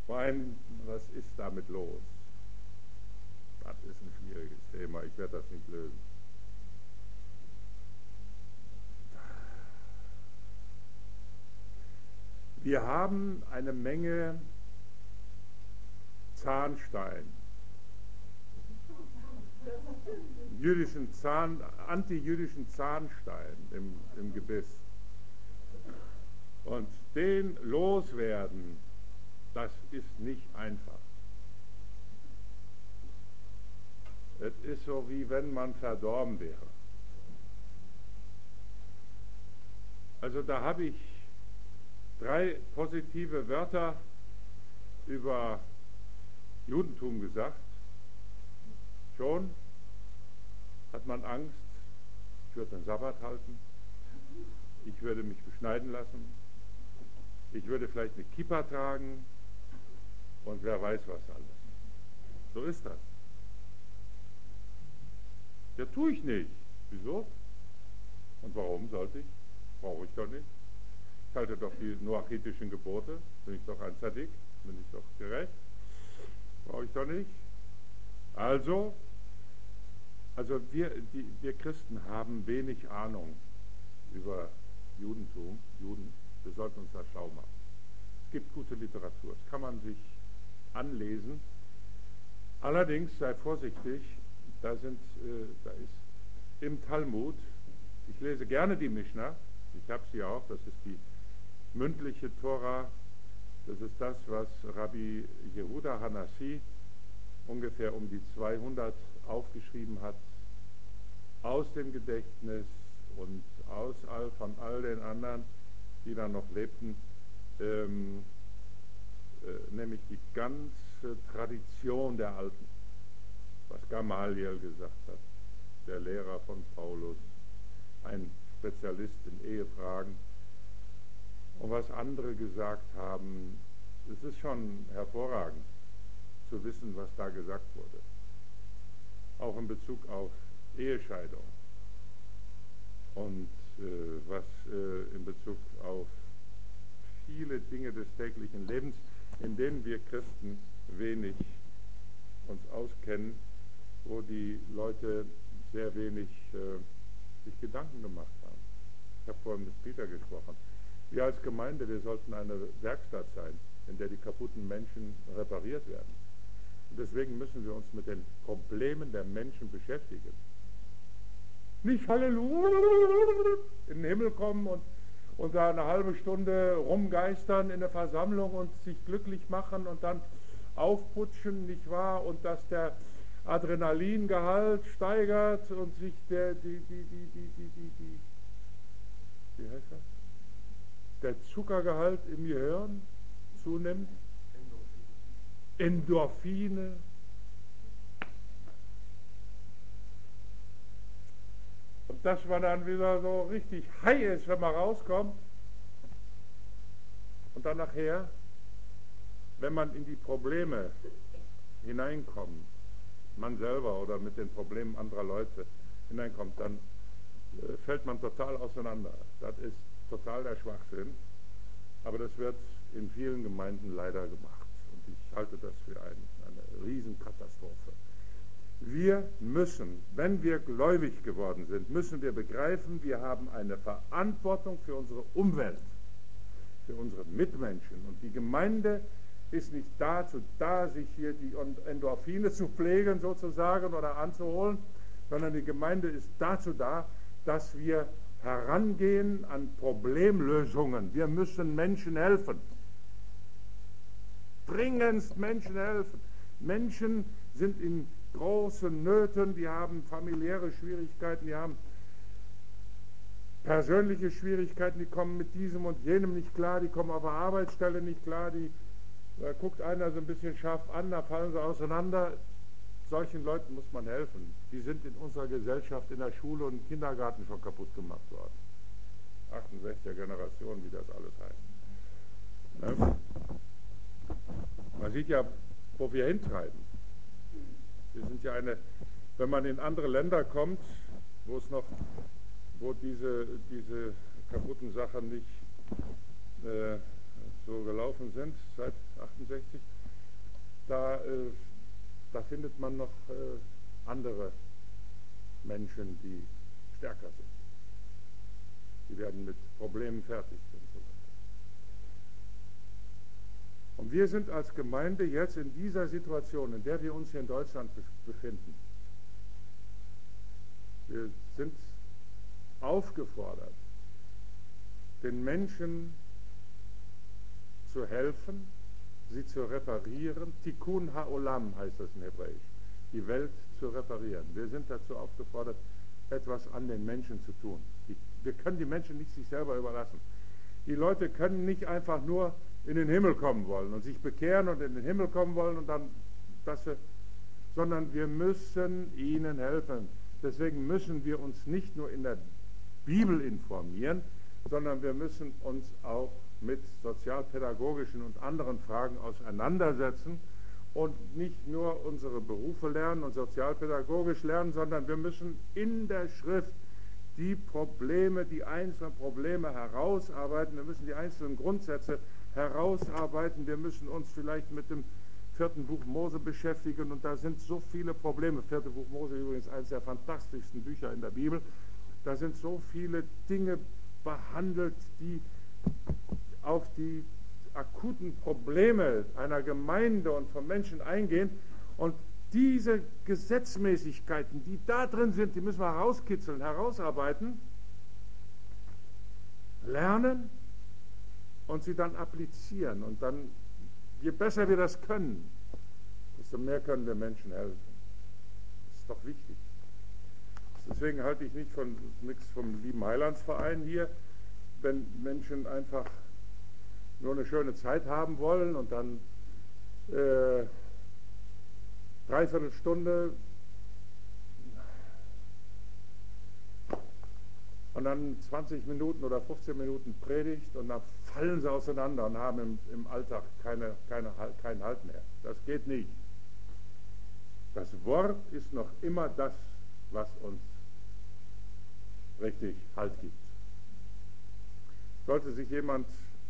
Mein, was ist damit los? Das ist ein schwieriges Thema, ich werde das nicht lösen. Wir haben eine Menge Zahnstein, antijüdischen Zahnstein im Gebiss. Und den loswerden, das ist nicht einfach. Es ist so, wie wenn man verdorben wäre. Also da habe ich 3 positive Wörter über Judentum gesagt. Schon hat man Angst, ich würde den Sabbat halten, ich würde mich beschneiden lassen, ich würde vielleicht eine Kippa tragen und wer weiß was alles. So ist das. Ja, tue ich nicht. Wieso? Und warum sollte ich? Brauche ich doch nicht. Ich halte doch die noachitischen Gebote. Bin ich doch ein Zadik, bin ich doch gerecht. Brauche ich doch nicht. Also wir Christen haben wenig Ahnung über Judentum, Juden. Wir sollten uns da schlau machen. Es gibt gute Literatur, das kann man sich anlesen. Allerdings sei vorsichtig, da ist im Talmud, ich lese gerne die Mishnah, ich habe sie auch, das ist die mündliche Tora, das ist das, was Rabbi Yehuda Hanassi ungefähr um die 200 aufgeschrieben hat, aus dem Gedächtnis und von all den anderen, die da noch lebten, nämlich die ganze Tradition der Alten, was Gamaliel gesagt hat, der Lehrer von Paulus, ein Spezialist in Ehefragen, und was andere gesagt haben. Es ist schon hervorragend zu wissen, was da gesagt wurde, auch in Bezug auf Ehescheidung und was in Bezug auf viele Dinge des täglichen Lebens, in denen wir Christen wenig uns auskennen, wo die Leute sehr wenig sich Gedanken gemacht haben. Ich habe vorhin mit Peter gesprochen. Wir als Gemeinde, wir sollten eine Werkstatt sein, in der die kaputten Menschen repariert werden. Und deswegen müssen wir uns mit den Problemen der Menschen beschäftigen. Nicht Halleluja in den Himmel kommen und da eine halbe Stunde rumgeistern in der Versammlung und sich glücklich machen und dann aufputschen, nicht wahr? Und dass der Adrenalingehalt steigert und sich wie heißt das? Der Zuckergehalt im Gehirn zunimmt. Endorphine. Und dass man dann wieder so richtig high ist, wenn man rauskommt. Und dann nachher, wenn man in die Probleme hineinkommt, man selber oder mit den Problemen anderer Leute hineinkommt, dann fällt man total auseinander. Das ist total der Schwachsinn. Aber das wird in vielen Gemeinden leider gemacht. Und ich halte das für eine Riesenkatastrophe. Wir müssen, wenn wir gläubig geworden sind, müssen wir begreifen, wir haben eine Verantwortung für unsere Umwelt, für unsere Mitmenschen. Und die Gemeinde ist nicht dazu da, sich hier die Endorphine zu pflegen sozusagen oder anzuholen, sondern die Gemeinde ist dazu da, dass wir herangehen an Problemlösungen. Wir müssen Menschen helfen. Dringendst Menschen helfen. Menschen sind in großen Nöten, die haben familiäre Schwierigkeiten, die haben persönliche Schwierigkeiten, die kommen mit diesem und jenem nicht klar, die kommen auf der Arbeitsstelle nicht klar, da guckt einer so ein bisschen scharf an, da fallen sie auseinander. Solchen Leuten muss man helfen. Die sind in unserer Gesellschaft, in der Schule und im Kindergarten schon kaputt gemacht worden. 68er Generation, wie das alles heißt. Ne? Man sieht ja, wo wir hintreiben. Wir sind ja wenn man in andere Länder kommt, wo diese kaputten Sachen nicht so gelaufen sind, seit 68, findet man noch andere Menschen, die stärker sind. Die werden mit Problemen fertig und so weiter. Und wir sind als Gemeinde jetzt in dieser Situation, in der wir uns hier in Deutschland befinden. Wir sind aufgefordert, den Menschen zu helfen, sie zu reparieren. Tikkun ha'olam heißt das in Hebräisch, die Welt zu reparieren. Wir sind dazu aufgefordert, etwas an den Menschen zu tun. Wir können die Menschen nicht sich selber überlassen. Die Leute können nicht einfach nur in den Himmel kommen wollen und sich bekehren und in den Himmel kommen wollen und dann sondern wir müssen ihnen helfen. Deswegen müssen wir uns nicht nur in der Bibel informieren, sondern wir müssen uns auch mit sozialpädagogischen und anderen Fragen auseinandersetzen und nicht nur unsere Berufe lernen und sozialpädagogisch lernen, sondern wir müssen in der Schrift die Probleme, die einzelnen Probleme herausarbeiten. Wir müssen die einzelnen Grundsätze herausarbeiten. Wir müssen uns vielleicht mit dem 4. Buch Mose beschäftigen und da sind so viele Probleme. 4. Buch Mose übrigens eines der fantastischsten Bücher in der Bibel. Da sind so viele Dinge behandelt, die auf die akuten Probleme einer Gemeinde und von Menschen eingehen. Und diese Gesetzmäßigkeiten, die da drin sind, die müssen wir herauskitzeln, herausarbeiten, lernen und sie dann applizieren. Und dann, je besser wir das können, desto mehr können wir Menschen helfen. Das ist doch wichtig. Deswegen halte ich nichts vom lieben Heilandsverein hier, wenn Menschen einfach nur eine schöne Zeit haben wollen und dann dreiviertel Stunde und dann 20 Minuten oder 15 Minuten Predigt und dann fallen sie auseinander und haben im Alltag keinen Halt mehr. Das geht nicht. Das Wort ist noch immer das, was uns richtig Halt gibt. Sollte sich jemand,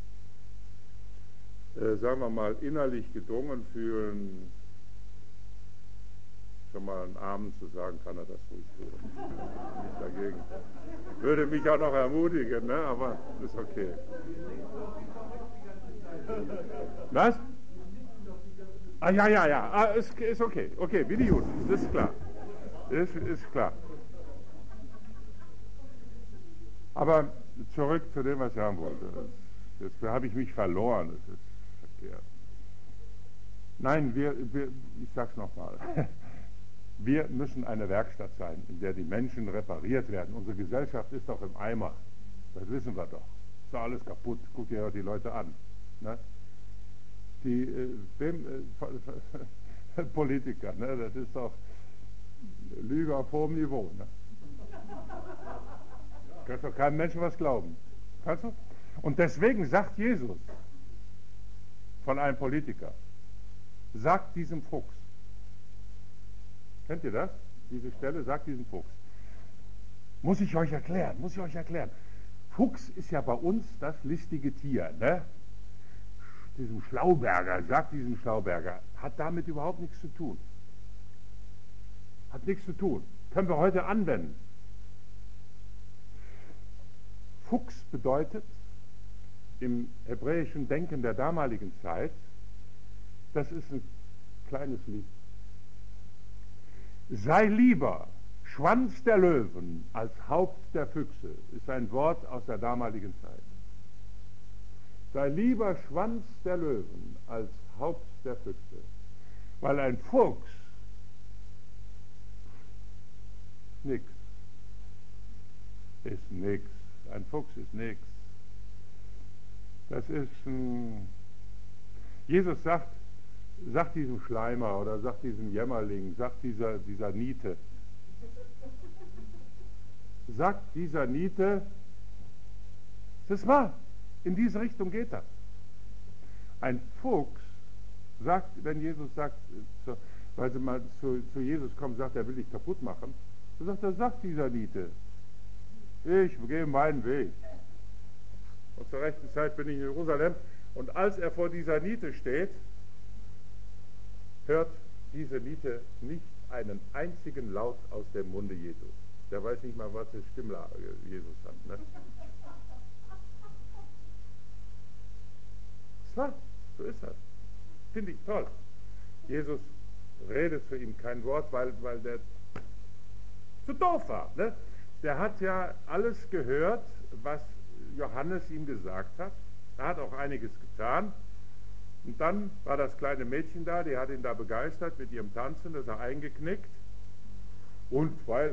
sagen wir mal, innerlich gedrungen fühlen, schon mal einen Amen zu sagen, kann er das ruhig tun. Nicht dagegen. Würde mich auch noch ermutigen, ne? Aber ist okay. Was? Ah, ja. Ah, ist okay. Okay, wie die Juden. Das ist klar. Ist klar. Aber zurück zu dem, was ich sagen wollte. Jetzt habe ich mich verloren. Das ist verkehrt. Nein, ich sag's nochmal. Wir müssen eine Werkstatt sein, in der die Menschen repariert werden. Unsere Gesellschaft ist doch im Eimer. Das wissen wir doch. Ist doch alles kaputt. Guck dir die Leute an. Ne? Die Politiker, ne? Das ist doch Lüge auf hohem Niveau. Ne? Kannst doch keinem Menschen was glauben. Kannst du? Und deswegen sagt Jesus von einem Politiker, sagt diesem Fuchs, kennt ihr das? Diese Stelle, sagt diesem Fuchs. Muss ich euch erklären. Fuchs ist ja bei uns das listige Tier, ne? Diesem Schlauberger, sagt diesem Schlauberger, hat damit überhaupt nichts zu tun. Hat nichts zu tun. Können wir heute anwenden. Fuchs bedeutet im hebräischen Denken der damaligen Zeit, das ist ein kleines Lied. Sei lieber Schwanz der Löwen als Haupt der Füchse, ist ein Wort aus der damaligen Zeit. Sei lieber Schwanz der Löwen als Haupt der Füchse, weil ein Fuchs ist nix. Ein Fuchs ist nix. Das ist Jesus sagt diesem Schleimer oder sagt diesem Jämmerling, sagt dieser Niete, sagt dieser Niete, das ist wahr, in diese Richtung geht das. Ein Fuchs sagt, wenn Jesus sagt, weil sie mal zu Jesus kommen, sagt, er will dich kaputt machen, so sagt dieser Niete, ich gehe meinen Weg. Und zur rechten Zeit bin ich in Jerusalem. Und als er vor dieser Niete steht, hört diese Niete nicht einen einzigen Laut aus dem Munde Jesu. Der weiß nicht mal, was für Stimmlage Jesus hat. Ne? So ist das. Finde ich toll. Jesus redet für ihn kein Wort, weil der zu doof war. Ne? Der hat ja alles gehört, was Johannes ihm gesagt hat. Er hat auch einiges getan. Und dann war das kleine Mädchen da, die hat ihn da begeistert mit ihrem Tanzen, das ist er eingeknickt. Und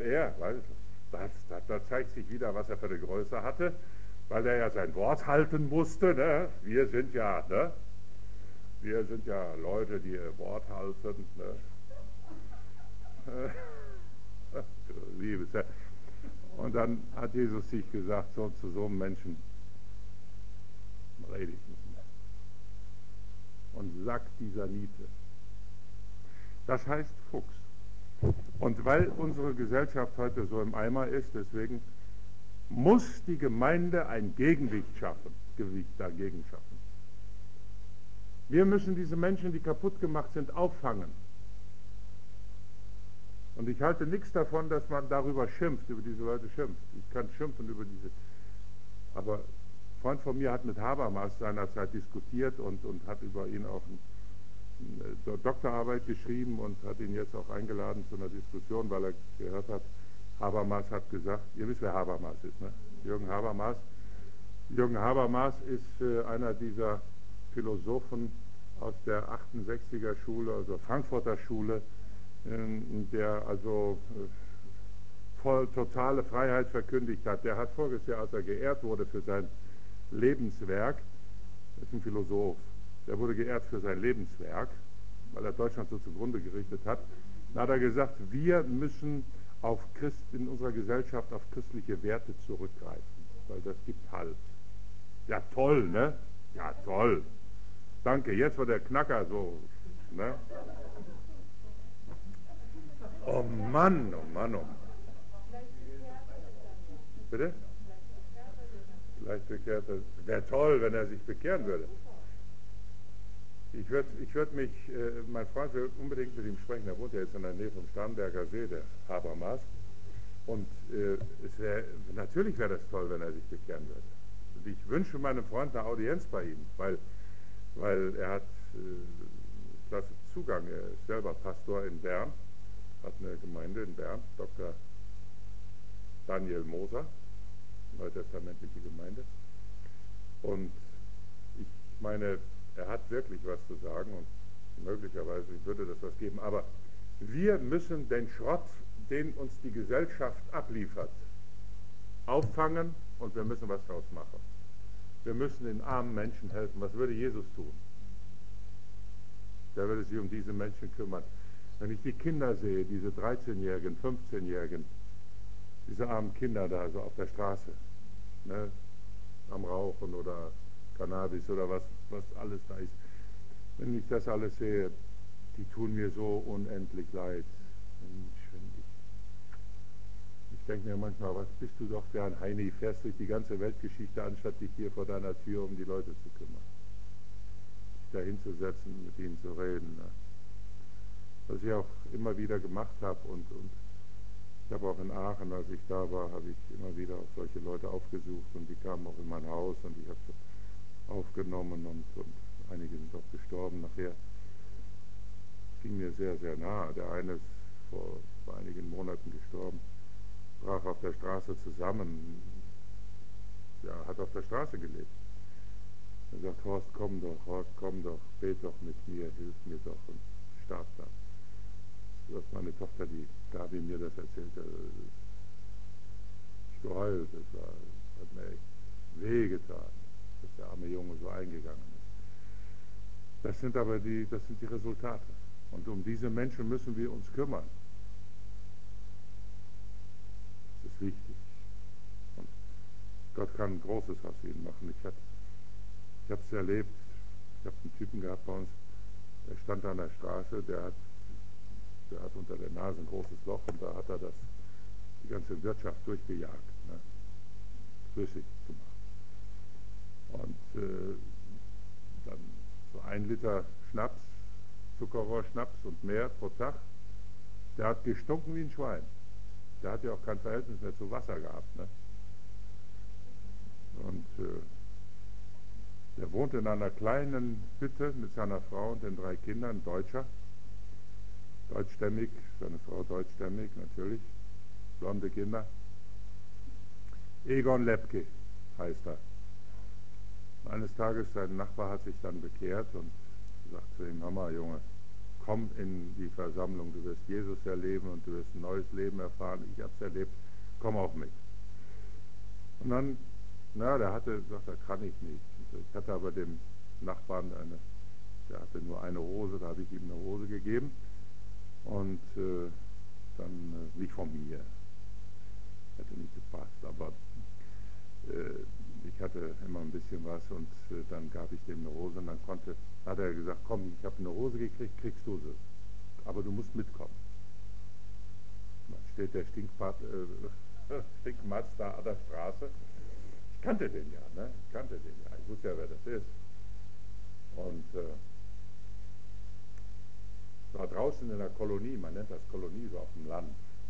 da zeigt sich wieder, was er für eine Größe hatte, weil er ja sein Wort halten musste. Ne? Wir sind ja Leute, die ihr Wort halten. Ne? Liebes Herr. Und dann hat Jesus sich gesagt, so zu so einem Menschen rede ich nicht mehr. Und sagt dieser Niete. Das heißt Fuchs. Und weil unsere Gesellschaft heute so im Eimer ist, deswegen muss die Gemeinde ein Gewicht dagegen schaffen. Wir müssen diese Menschen, die kaputt gemacht sind, auffangen. Und ich halte nichts davon, dass man darüber schimpft, über diese Leute schimpft. Ich kann schimpfen über diese. Aber ein Freund von mir hat mit Habermas seinerzeit diskutiert und hat über ihn auch eine Doktorarbeit geschrieben und hat ihn jetzt auch eingeladen zu einer Diskussion, weil er gehört hat, Habermas hat gesagt, ihr wisst, wer Habermas ist, ne? Jürgen Habermas. Jürgen Habermas ist einer dieser Philosophen aus der 68er Schule, also Frankfurter Schule, der also voll totale Freiheit verkündigt hat. Der hat voriges Jahr, als er geehrt wurde für sein Lebenswerk, das ist ein Philosoph, der wurde geehrt für sein Lebenswerk, weil er Deutschland so zugrunde gerichtet hat. Dann hat er gesagt, wir müssen in unserer Gesellschaft auf christliche Werte zurückgreifen, weil das gibt Halt. Ja toll, ne? Ja toll. Danke, jetzt wird der Knacker so, ne? Oh Mann, oh Mann, oh Mann. Bitte? Vielleicht bekehrt er. Wäre toll, wenn er sich bekehren würde. Ich würde mich, mein Freund will unbedingt mit ihm sprechen, er wohnt ja jetzt in der Nähe vom Starnberger See, der Habermas. Und natürlich wäre das toll, wenn er sich bekehren würde. Und ich wünsche meinem Freund eine Audienz bei ihm, weil er hat klasse Zugang, er ist selber Pastor in Bern, hat eine Gemeinde in Bern, Dr. Daniel Moser, neutestamentliche Gemeinde. Und ich meine, er hat wirklich was zu sagen und möglicherweise würde das was geben. Aber wir müssen den Schrott, den uns die Gesellschaft abliefert, auffangen und wir müssen was draus machen. Wir müssen den armen Menschen helfen. Was würde Jesus tun? Der würde sich um diese Menschen kümmern. Wenn ich die Kinder sehe, diese 13-Jährigen, 15-Jährigen, diese armen Kinder da so auf der Straße, ne, am Rauchen oder Cannabis oder was alles da ist. Wenn ich das alles sehe, die tun mir so unendlich leid. Ich denke mir manchmal, was bist du doch für ein Heini, fährst durch die ganze Weltgeschichte, anstatt dich hier vor deiner Tür um die Leute zu kümmern. Dich da hinzusetzen, mit ihnen zu reden. Ne? Was ich auch immer wieder gemacht habe und ich habe auch in Aachen, als ich da war, habe ich immer wieder auch solche Leute aufgesucht und die kamen auch in mein Haus und ich habe sie aufgenommen und einige sind auch gestorben nachher. Ging mir sehr, sehr nahe. Der eine ist vor einigen Monaten gestorben, brach auf der Straße zusammen, ja, hat auf der Straße gelebt. Er sagt, Horst, komm doch, bet doch mit mir, hilf mir doch und starb da. Das ist meine Tochter, die Gabi mir das erzählt hat. Ich geheult, das hat mir echt wehgetan, dass der arme Junge so eingegangen ist. Das sind aber die Resultate. Und um diese Menschen müssen wir uns kümmern. Das ist wichtig. Und Gott kann Großes aus ihnen machen. Ich habe es erlebt, ich habe einen Typen gehabt bei uns, der stand an der Straße, der hat unter der Nase ein großes Loch und da hat er die ganze Wirtschaft durchgejagt, ne? Flüssig gemacht. Und dann so 1 Liter Schnaps Zuckerrohrschnaps und mehr pro Tag. Der hat gestunken wie ein Schwein. Der hat ja auch kein Verhältnis mehr zu Wasser gehabt. Ne? Und der wohnte in einer kleinen Hütte mit seiner Frau und den 3 Kindern, Deutscher, deutschstämmig, seine Frau deutschstämmig natürlich, blonde Kinder. Egon Lepke heißt er. Eines Tages, sein Nachbar hat sich dann bekehrt und sagt zu ihm: Mama, Junge, komm in die Versammlung, du wirst Jesus erleben und du wirst ein neues Leben erfahren. Ich habe es erlebt, komm auch mit. Und dann, der hatte gesagt, da kann ich nicht. Ich hatte aber dem Nachbarn der hatte nur eine Hose, da habe ich ihm eine Hose gegeben und dann nicht von mir. Hätte nicht gepasst, aber ich hatte immer ein bisschen was und dann gab ich dem eine Hose und dann hat er gesagt, komm, ich habe eine Hose gekriegt, kriegst du sie. Aber du musst mitkommen. Dann steht der Stinkmatz da an der Straße. Ich kannte den ja, ne? Ich wusste ja, wer das ist. Und war draußen in der Kolonie, man nennt das Kolonie so auf dem Land.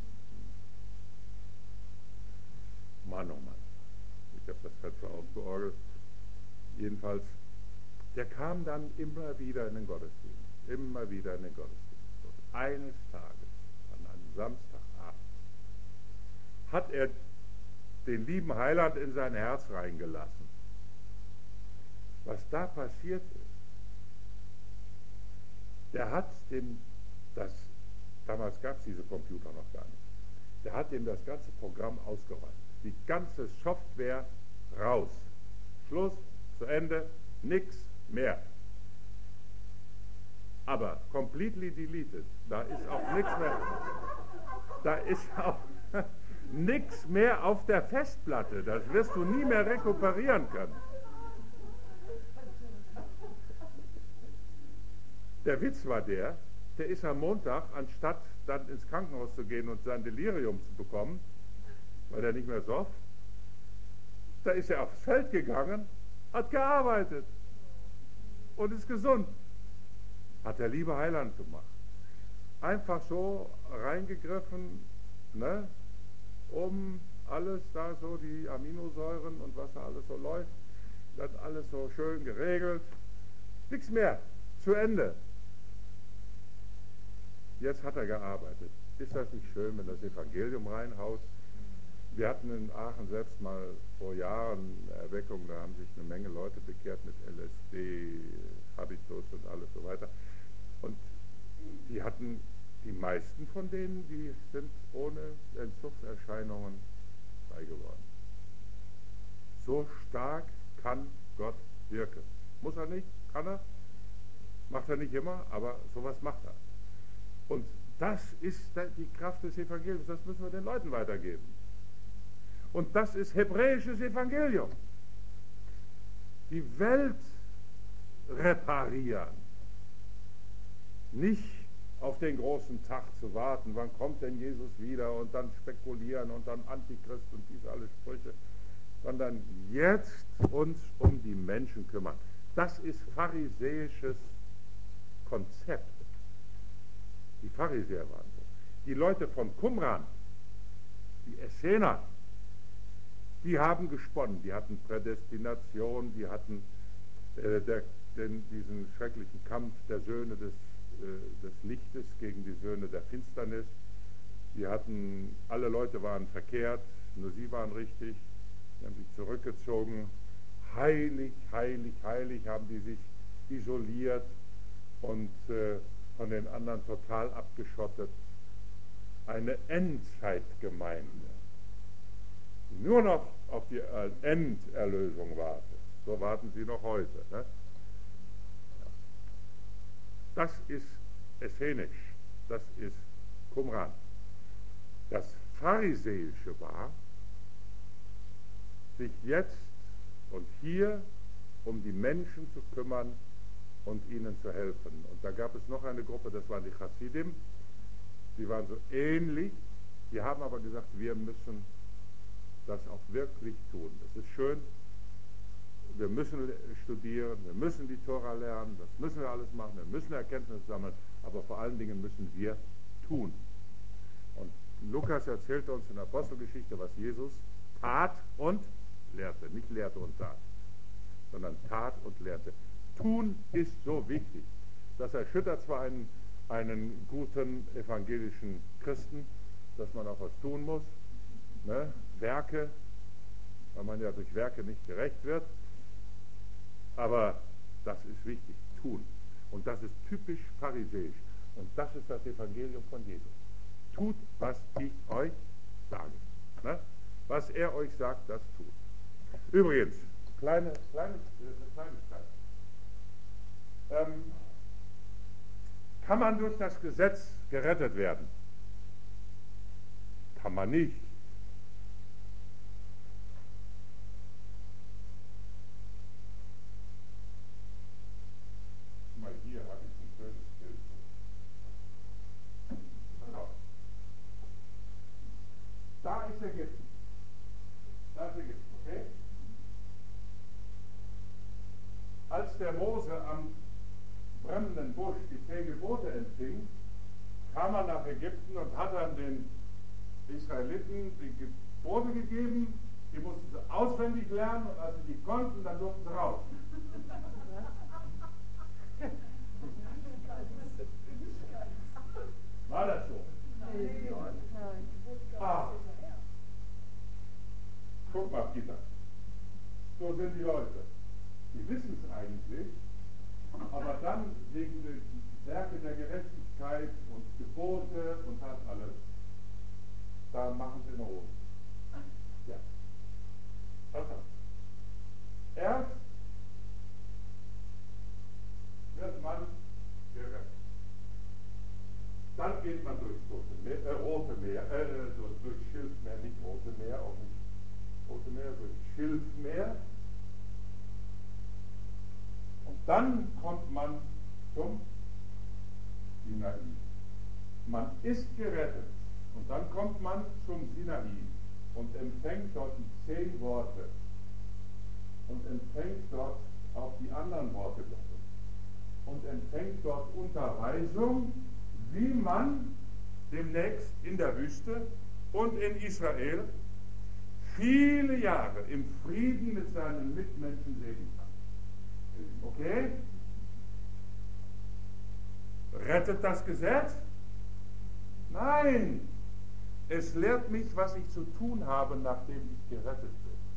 Mann, oh Mann. Ich habe das Fenster aufgeorgelt. Jedenfalls, der kam dann immer wieder in den Gottesdienst. Immer wieder in den Gottesdienst. Und eines Tages, an einem Samstagabend, hat er den lieben Heiland in sein Herz reingelassen. Was da passiert ist, der hat damals gab es diese Computer noch gar nicht, der hat ihm das ganze Programm ausgeräumt. Die ganze Software raus. Schluss, zu Ende, nichts mehr. Aber completely deleted. Da ist auch nichts mehr. Da ist auch nichts mehr auf der Festplatte. Das wirst du nie mehr rekuperieren können. Der Witz war der ist am Montag, anstatt dann ins Krankenhaus zu gehen und sein Delirium zu bekommen, weil er nicht mehr soff, da ist er aufs Feld gegangen, hat gearbeitet und ist gesund. Hat der liebe Heiland gemacht. Einfach so reingegriffen, ne, um alles da so, die Aminosäuren und was da alles so läuft, das alles so schön geregelt. Nichts mehr, zu Ende. Jetzt hat er gearbeitet. Ist das nicht schön, wenn das Evangelium reinhaut? Wir hatten in Aachen selbst mal vor Jahren eine Erweckung, da haben sich eine Menge Leute bekehrt mit LSD, Habitus und alles so weiter. Und die meisten von denen, die sind ohne Entzugserscheinungen frei geworden. So stark kann Gott wirken. Muss er nicht, kann er, macht er nicht immer, aber sowas macht er. Und das ist die Kraft des Evangeliums, das müssen wir den Leuten weitergeben. Und das ist hebräisches Evangelium. Die Welt reparieren. Nicht auf den großen Tag zu warten, wann kommt denn Jesus wieder und dann spekulieren und dann Antichrist und diese alle Sprüche, sondern jetzt uns um die Menschen kümmern. Das ist pharisäisches Konzept. Die Pharisäer waren so. Die Leute von Qumran, die Essener, die haben gesponnen, die hatten Prädestination, die hatten diesen schrecklichen Kampf der Söhne des Lichtes gegen die Söhne der Finsternis. Die hatten, alle Leute waren verkehrt, nur sie waren richtig, die haben sich zurückgezogen, heilig, heilig, heilig haben die sich isoliert und von den anderen total abgeschottet. Eine Endzeitgemeinde, die nur noch auf die Enderlösung wartet. So warten sie noch heute. Ne? Das ist Essenisch, das ist Qumran. Das Pharisäische war, sich jetzt und hier um die Menschen zu kümmern und ihnen zu helfen. Und da gab es noch eine Gruppe, das waren die Chassidim, die waren so ähnlich, die haben aber gesagt, wir müssen das auch wirklich tun. Es ist schön, wir müssen studieren, wir müssen die Tora lernen, das müssen wir alles machen, wir müssen Erkenntnis sammeln, aber vor allen Dingen müssen wir tun. Und Lukas erzählt uns in der Apostelgeschichte, was Jesus tat und lehrte. Nicht lehrte und tat, sondern tat und lehrte. Tun ist so wichtig. Das erschüttert zwar einen guten evangelischen Christen, dass man auch was tun muss, ne? Werke, weil man ja durch Werke nicht gerecht wird, aber das ist wichtig, tun. Und das ist typisch pharisäisch. Und das ist das Evangelium von Jesus. Tut, was ich euch sage. Ne? Was er euch sagt, das tut. Übrigens, eine Kleinigkeit. Kann man durch das Gesetz gerettet werden? Kann man nicht. Mal hier habe ich ein schönes Bild. Da ist Ägypten. Da ist Ägypten, okay? Als der Mose am brennenden Busch die 10 Gebote empfing, kam er nach Ägypten und hat dann den Israeliten die Gebote gegeben, die mussten sie auswendig lernen und als sie die konnten, dann durften sie raus. War das so? Ah. Guck mal, Peter. So sind die Leute. Die wissen es eigentlich, aber dann wegen der Werke der Gerechtigkeit und Gebote und das alles, da machen sie eine Hose. Ja. Also, erst wird man gerettet. Dann geht man durch Rote Meer, durch Schilfmeer, nicht Rote Meer, auch nicht Rote Meer, durch Schilfmeer. Und dann kommt man zum Sinai. Man ist gerettet. Und dann kommt man zum Sinai und empfängt dort die 10 Worte. Und empfängt dort auch die anderen Worte Gottes. Und empfängt dort Unterweisung, wie man demnächst in der Wüste und in Israel viele Jahre im Frieden mit seinen Mitmenschen leben kann. Okay? Rettet das Gesetz? Nein! Es lehrt mich, was ich zu tun habe, nachdem ich gerettet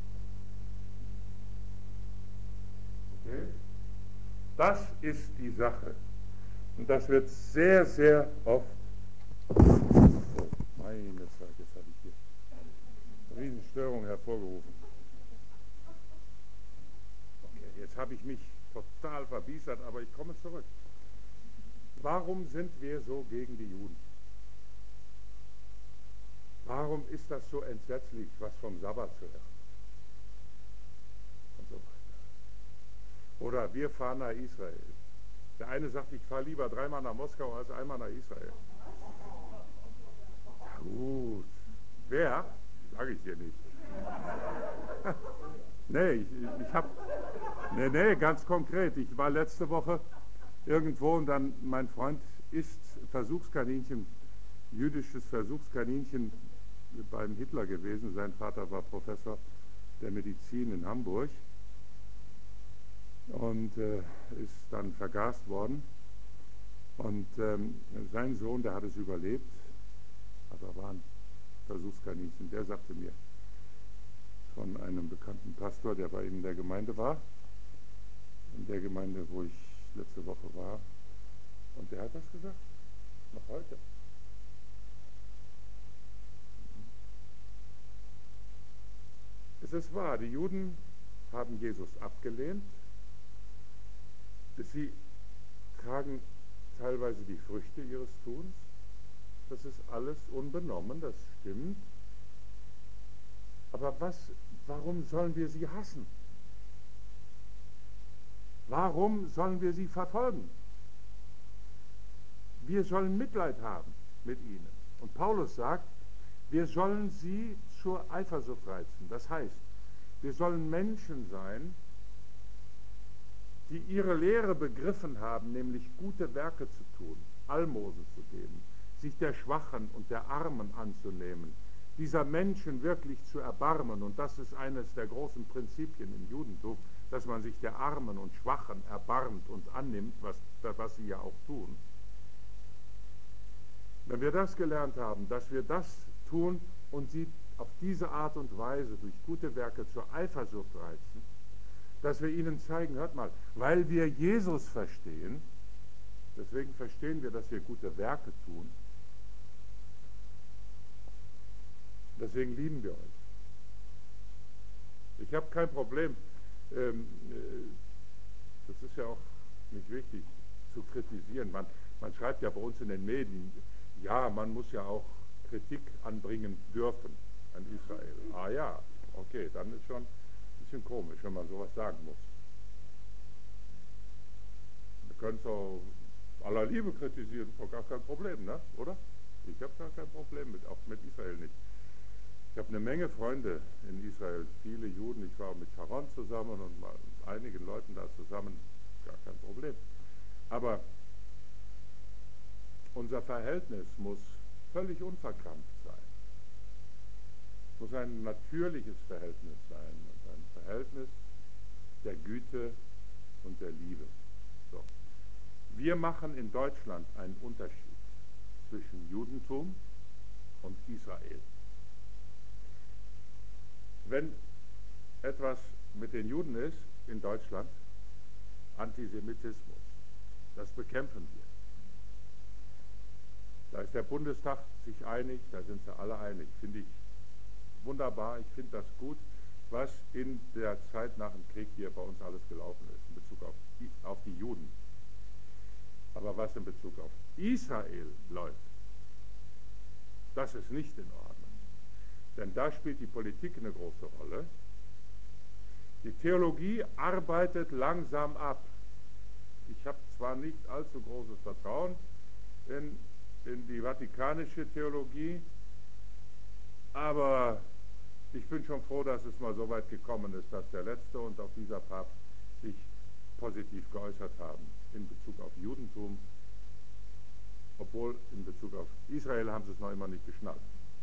bin. Okay? Das ist die Sache. Und das wird sehr, sehr oft. Oh, meine Zeit, jetzt habe ich hier eine Riesenstörung hervorgerufen. Okay, jetzt habe ich mich total verbiestert, aber ich komme zurück. Warum sind wir so gegen die Juden? Warum ist das so entsetzlich, was vom Sabbat zu hören? Und so weiter. Oder wir fahren nach Israel. Der eine sagt, ich fahre lieber 3-mal nach Moskau als einmal nach Israel. Ja gut. Wer? Sage ich dir nicht. ich habe... Nee, ganz konkret. Ich war letzte Woche irgendwo und dann, mein Freund ist Versuchskaninchen, jüdisches Versuchskaninchen beim Hitler gewesen. Sein Vater war Professor der Medizin in Hamburg und ist dann vergast worden. Und sein Sohn, der hat es überlebt, aber war ein Versuchskaninchen. Der sagte mir von einem bekannten Pastor, der bei ihm in der Gemeinde war, in der Gemeinde, wo ich letzte Woche war, und der hat das gesagt, noch heute. Es ist wahr, die Juden haben Jesus abgelehnt. Sie tragen teilweise die Früchte ihres Tuns. Das ist alles unbenommen, das stimmt. Aber warum sollen wir sie hassen? Warum sollen wir sie verfolgen? Wir sollen Mitleid haben mit ihnen. Und Paulus sagt, wir sollen sie zur Eifersucht reizen. Das heißt, wir sollen Menschen sein, die ihre Lehre begriffen haben, nämlich gute Werke zu tun, Almosen zu geben, sich der Schwachen und der Armen anzunehmen, dieser Menschen wirklich zu erbarmen. Und das ist eines der großen Prinzipien im Judentum, dass man sich der Armen und Schwachen erbarmt und annimmt, was sie ja auch tun. Wenn wir das gelernt haben, dass wir das tun und sie auf diese Art und Weise durch gute Werke zur Eifersucht reizen, dass wir ihnen zeigen, hört mal, weil wir Jesus verstehen, deswegen verstehen wir, dass wir gute Werke tun, deswegen lieben wir euch. Ich habe kein Problem, das ist ja auch nicht wichtig, zu kritisieren. Man schreibt ja bei uns in den Medien, ja, man muss ja auch Kritik anbringen dürfen an Israel. Ah ja, okay, dann ist schon ein bisschen komisch, wenn man sowas sagen muss. Wir können es auch aller Liebe kritisieren, ist doch gar kein Problem, ne? Oder? Ich habe gar kein Problem mit, auch mit Israel nicht. Ich habe eine Menge Freunde in Israel, viele Juden. Ich war mit Sharon zusammen und mit einigen Leuten da zusammen, gar kein Problem. Aber unser Verhältnis muss völlig unverkrampft sein. Es muss ein natürliches Verhältnis sein, ein Verhältnis der Güte und der Liebe. So. Wir machen in Deutschland einen Unterschied zwischen Judentum und Israel. Wenn etwas mit den Juden ist in Deutschland, Antisemitismus, das bekämpfen wir. Da ist der Bundestag sich einig, da sind sie alle einig. Finde ich wunderbar, ich finde das gut, was in der Zeit nach dem Krieg hier bei uns alles gelaufen ist, in Bezug auf die Juden. Aber was in Bezug auf Israel läuft, das ist nicht in Ordnung. Denn da spielt die Politik eine große Rolle. Die Theologie arbeitet langsam ab. Ich habe zwar nicht allzu großes Vertrauen in die vatikanische Theologie, aber ich bin schon froh, dass es mal so weit gekommen ist, dass der Letzte und auch dieser Papst sich positiv geäußert haben in Bezug auf Judentum, obwohl in Bezug auf Israel haben sie es noch immer nicht geschnallt.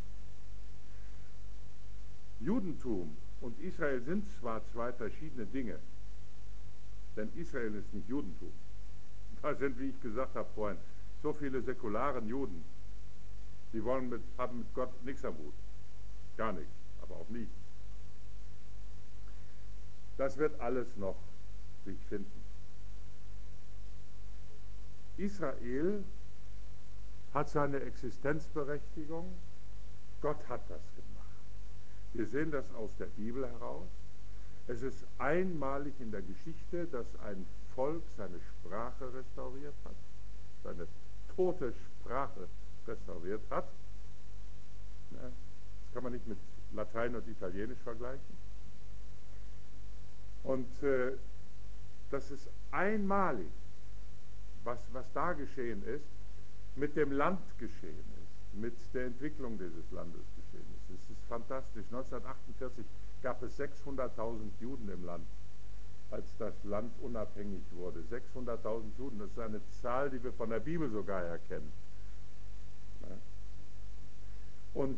Judentum und Israel sind zwar zwei verschiedene Dinge, denn Israel ist nicht Judentum. Da sind, wie ich gesagt habe vorhin, so viele säkularen Juden, die haben mit Gott nichts am Hut. Gar nichts, aber auch nie. Das wird alles noch sich finden. Israel hat seine Existenzberechtigung. Gott hat das gemacht. Wir sehen das aus der Bibel heraus. Es ist einmalig in der Geschichte, dass ein Volk seine Sprache restauriert hat, seine tote Sprache restauriert hat. Das kann man nicht mit Latein und Italienisch vergleichen. Und das ist einmalig, was da geschehen ist, mit dem Land geschehen ist, mit der Entwicklung dieses Landes geschehen ist. Es ist fantastisch. 1948 gab es 600.000 Juden im Land, als das Land unabhängig wurde. 600.000 Juden, das ist eine Zahl, die wir von der Bibel sogar erkennen. Ja. Und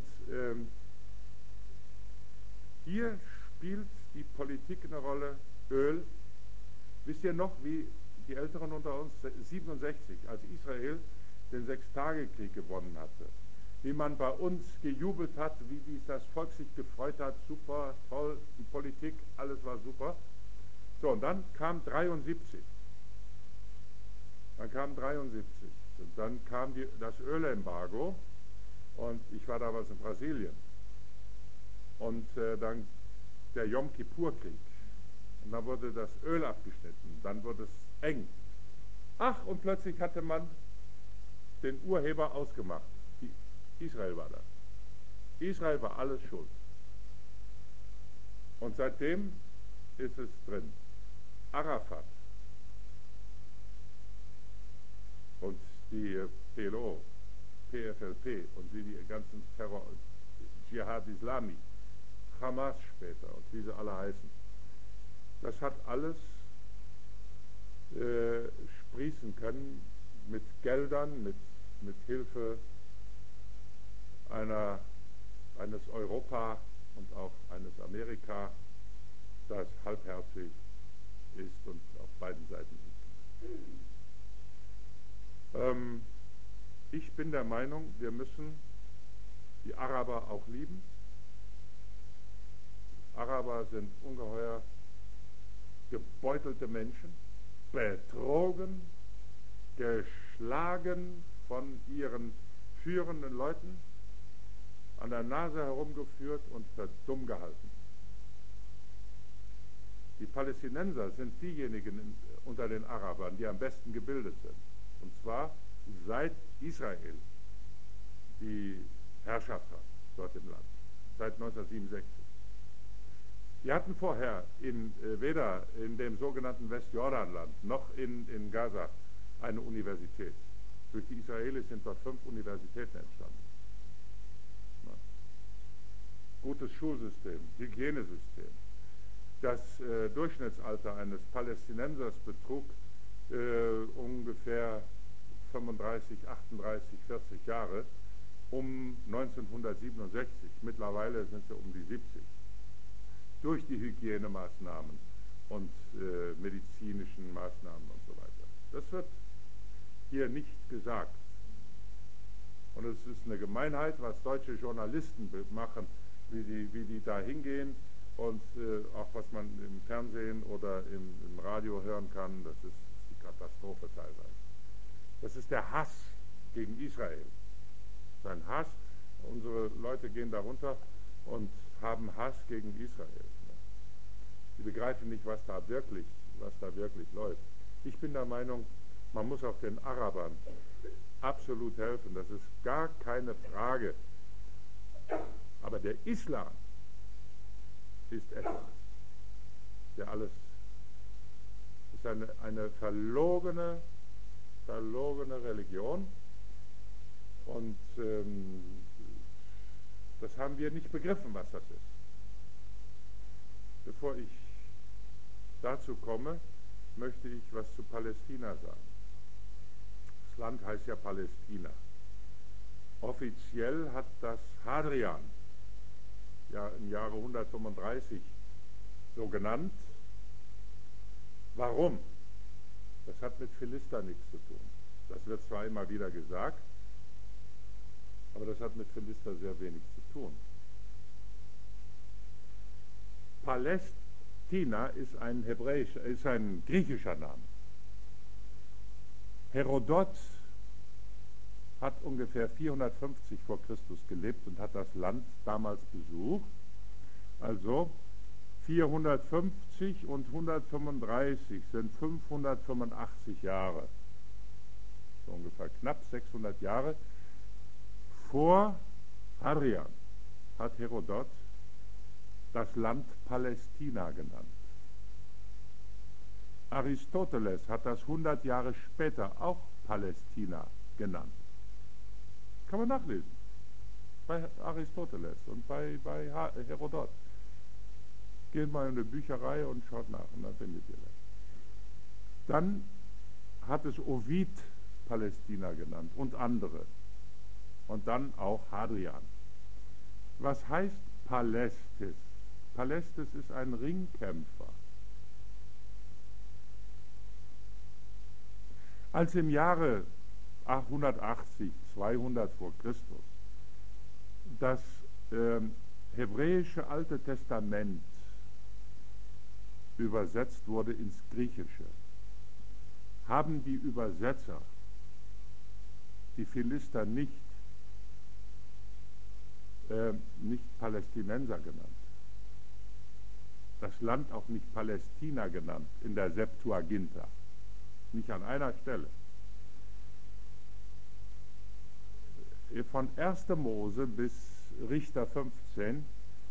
hier spielt die Politik eine Rolle. Öl. Wisst ihr noch, wie die Älteren unter uns, 67, als Israel den Sechstagekrieg gewonnen hatte, wie man bei uns gejubelt hat, wie das Volk sich gefreut hat, super, toll, die Politik, alles war super. So, und dann kam 73. Und dann kam das Ölembargo und ich war damals in Brasilien. Und dann der Yom Kippur-Krieg. Und dann wurde das Öl abgeschnitten, dann wurde es eng. Ach, und plötzlich hatte man den Urheber ausgemacht. Israel war das. Israel war alles schuld. Und seitdem ist es drin. Arafat und die PLO, PFLP und wie die ganzen Terror, Dschihad Islami, Hamas später und wie sie alle heißen. Das hat alles sprießen können mit Geldern, mit Hilfe eines Europa und auch eines Amerika, das halbherzig ist und auf beiden Seiten ist. Ich bin der Meinung, wir müssen die Araber auch lieben. Araber sind ungeheuer gebeutelte Menschen, betrogen, geschlagen von ihren führenden Leuten, an der Nase herumgeführt und für dumm gehalten. Die Palästinenser sind diejenigen unter den Arabern, die am besten gebildet sind. Und zwar seit Israel die Herrschaft hat dort im Land, seit 1967. Die hatten vorher weder in dem sogenannten Westjordanland noch in Gaza eine Universität. Durch die Israelis sind dort 5 Universitäten entstanden. Gutes Schulsystem, Hygienesystem. Das Durchschnittsalter eines Palästinensers betrug ungefähr 35, 38, 40 Jahre um 1967. Mittlerweile sind sie um die 70. Durch die Hygienemaßnahmen und medizinischen Maßnahmen und so weiter. Das wird hier nicht gesagt. Und es ist eine Gemeinheit, was deutsche Journalisten machen, wie die da hingehen und auch was man im Fernsehen oder im Radio hören kann, das ist die Katastrophe teilweise. Das ist der Hass gegen Israel. Das ist ein Hass. Unsere Leute gehen darunter und haben Hass gegen Israel. Sie begreifen nicht, was da wirklich läuft. Ich bin der Meinung, man muss auch den Arabern absolut helfen. Das ist gar keine Frage. Aber der Islam ist etwas, der alles, ist eine verlogene Religion. Und das haben wir nicht begriffen, was das ist. Bevor ich dazu komme, möchte ich was zu Palästina sagen. Das Land heißt ja Palästina. Offiziell hat das Hadrian ja im Jahre 135 so genannt. Warum? Das hat mit Philister nichts zu tun. Das wird zwar immer wieder gesagt, aber das hat mit Philister sehr wenig zu tun. Palästina ist ein griechischer Name. Herodot hat ungefähr 450 vor Christus gelebt und hat das Land damals besucht. Also 450 und 135 sind 585 Jahre. So ungefähr knapp 600 Jahre vor Hadrian hat Herodot das Land Palästina genannt. Aristoteles hat das 100 Jahre später auch Palästina genannt. Kann man nachlesen. Bei Aristoteles und bei Herodot. Geht mal in eine Bücherei und schaut nach und dann findet ihr das. Dann hat es Ovid Palästina genannt und andere. Und dann auch Hadrian. Was heißt Palästis? Palästis ist ein Ringkämpfer. Als im Jahre 180, 200 vor Christus das hebräische Alte Testament übersetzt wurde ins Griechische, haben die Übersetzer die Philister nicht Palästinenser genannt. Das Land auch nicht Palästina genannt in der Septuaginta. Nicht an einer Stelle. Von 1. Mose bis Richter 15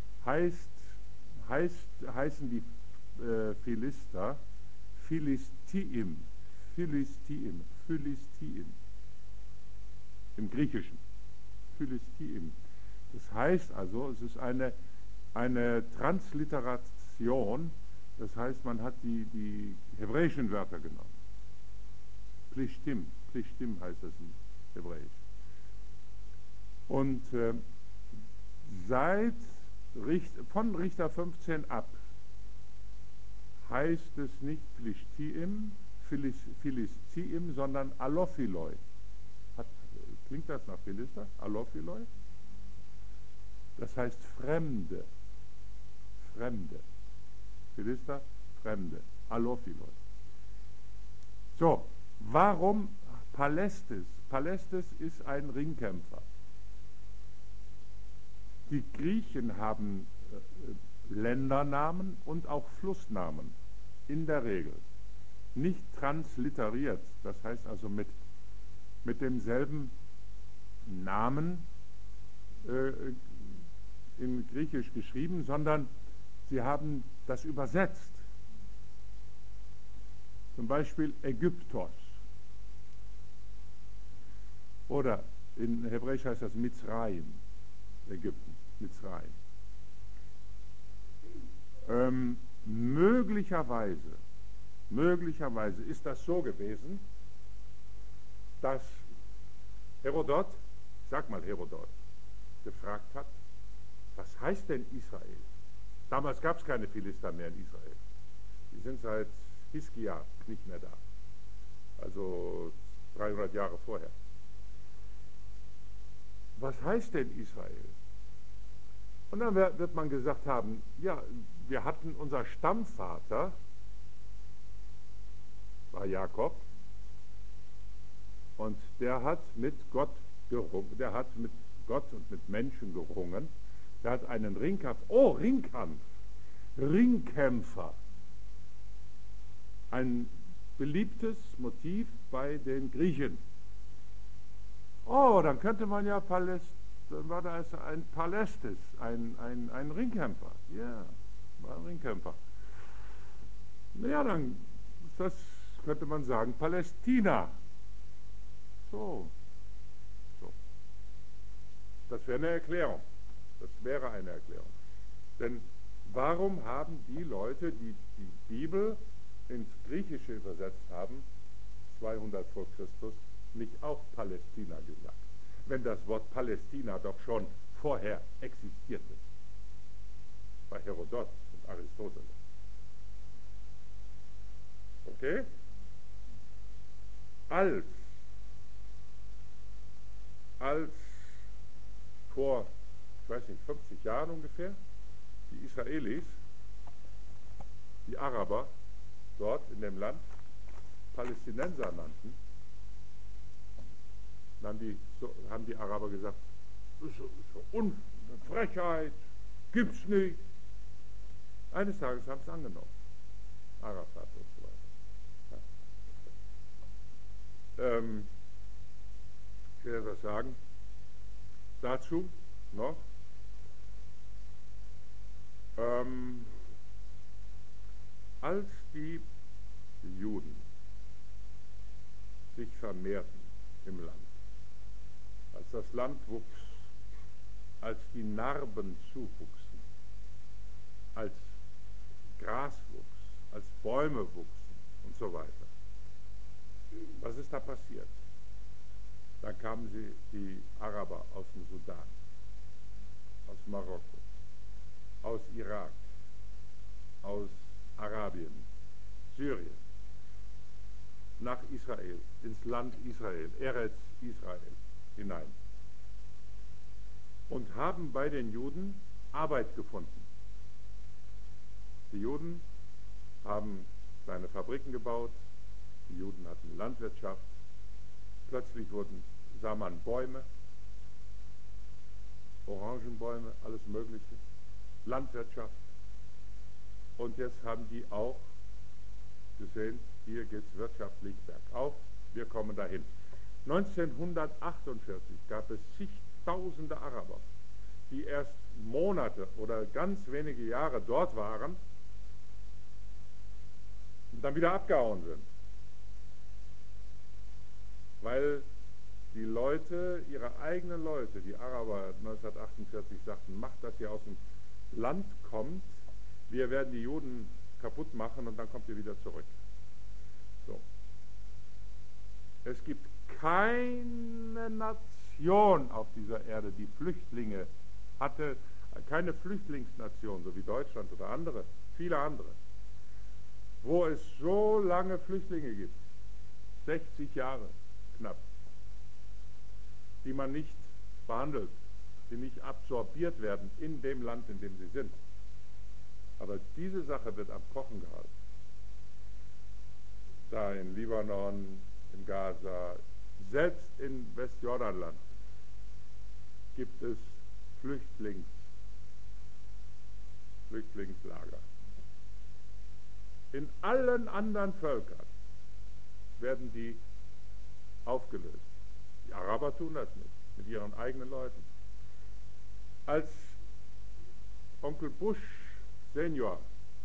heißen die Philister Philistiim. Im Griechischen. Philistiim. Das heißt also, es ist eine Transliteration, das heißt, man hat die hebräischen Wörter genommen. Plishtim. Plishtim heißt es in Hebräisch. Und von Richter 15 ab heißt es nicht Plishtim, Philistiim, sondern Alophiloi. Klingt das nach Philister? Alophiloi? Das heißt Fremde. Fremde. Philister, Fremde. Alophiloi. So, warum Palestis? Palestis ist ein Ringkämpfer. Die Griechen haben Ländernamen und auch Flussnamen, in der Regel. Nicht transliteriert, das heißt also mit demselben Namen in Griechisch geschrieben, sondern sie haben das übersetzt. Zum Beispiel Ägyptos. Oder in Hebräisch heißt das Mitzrayim, Ägypten, Mitzrayim. Möglicherweise ist das so gewesen, dass Herodot, sag mal Herodot, gefragt hat, was heißt denn Israel? Damals gab es keine Philister mehr in Israel. Die sind seit Hiskia nicht mehr da. Also 300 Jahre vorher. Was heißt denn Israel? Und dann wird man gesagt haben, ja, wir hatten unser Stammvater, war Jakob, und der hat mit Gott gerungen, der hat mit Gott und mit Menschen gerungen, der hat einen Ringkampf, Ringkämpfer, ein beliebtes Motiv bei den Griechen. Oh, dann könnte man ja dann war da ein Palestis, ein Ringkämpfer. Ja, war ein Ringkämpfer. Naja, dann das könnte man sagen, Palästina. So. Das wäre eine Erklärung. Das wäre eine Erklärung. Denn warum haben die Leute, die die Bibel ins Griechische übersetzt haben, 200 vor Christus, nicht auch Palästina gesagt? Wenn das Wort Palästina doch schon vorher existierte. Bei Herodot und Aristoteles. Okay? Als vor, ich weiß nicht, 50 Jahren ungefähr, die Israelis, die Araber dort in dem Land Palästinenser nannten, dann haben die Araber gesagt, das ist eine Frechheit, gibt's nicht. Eines Tages haben sie es angenommen. Arafat und so weiter. Ich will etwas sagen. Dazu noch. Als die Juden sich vermehrten im Land, als das Land wuchs, als die Narben zuwuchsen, als Gras wuchs, als Bäume wuchsen und so weiter. Was ist da passiert? Da kamen die Araber aus dem Sudan, aus Marokko, aus Irak, aus Arabien, Syrien, nach Israel, ins Land Israel, Eretz Israel hinein und haben bei den Juden Arbeit gefunden. Die Juden haben kleine Fabriken gebaut, die Juden hatten Landwirtschaft, plötzlich sah man Bäume, Orangenbäume, alles Mögliche, Landwirtschaft. Und jetzt haben die auch gesehen, hier geht es wirtschaftlich bergauf, wir kommen dahin. 1948 gab es zigtausende Araber, die erst Monate oder ganz wenige Jahre dort waren und dann wieder abgehauen sind. Weil die Leute, ihre eigenen Leute, die Araber 1948 sagten, macht, dass ihr aus dem Land kommt, wir werden die Juden kaputt machen und dann kommt ihr wieder zurück. So. Es gibt keine Nation auf dieser Erde, die Flüchtlinge hatte, keine Flüchtlingsnation, so wie Deutschland oder andere, viele andere, wo es so lange Flüchtlinge gibt, 60 Jahre knapp, die man nicht behandelt, die nicht absorbiert werden in dem Land, in dem sie sind. Aber diese Sache wird am Kochen gehalten. Da in Libanon, in Gaza, selbst in Westjordanland gibt es Flüchtlingslager. In allen anderen Völkern werden die aufgelöst. Die Araber tun das nicht, mit ihren eigenen Leuten. Als Onkel Bush Senior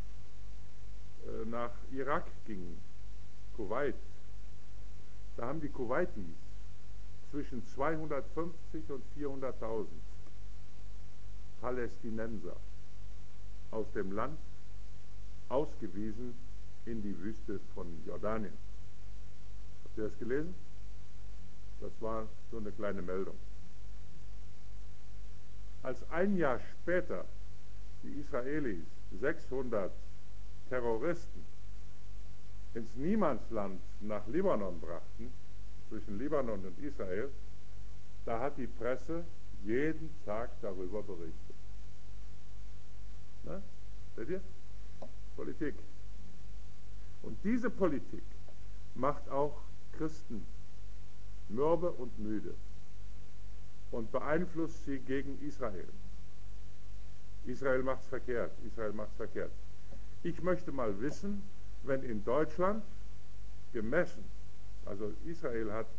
nach Irak ging, Kuwait, da haben die Kuwaitis zwischen 250 und 400.000 Palästinenser aus dem Land ausgewiesen in die Wüste von Jordanien. Habt ihr das gelesen? Das war so eine kleine Meldung. Als ein Jahr später die Israelis 600 Terroristen ins Niemandsland nach Libanon brachten, zwischen Libanon und Israel, da hat die Presse jeden Tag darüber berichtet. Na, seht ihr? Politik. Und diese Politik macht auch Christen mürbe und müde und beeinflusst sie gegen Israel. Israel macht's verkehrt, Israel macht's verkehrt. Ich möchte mal wissen, wenn in Deutschland gemessen, also Israel hat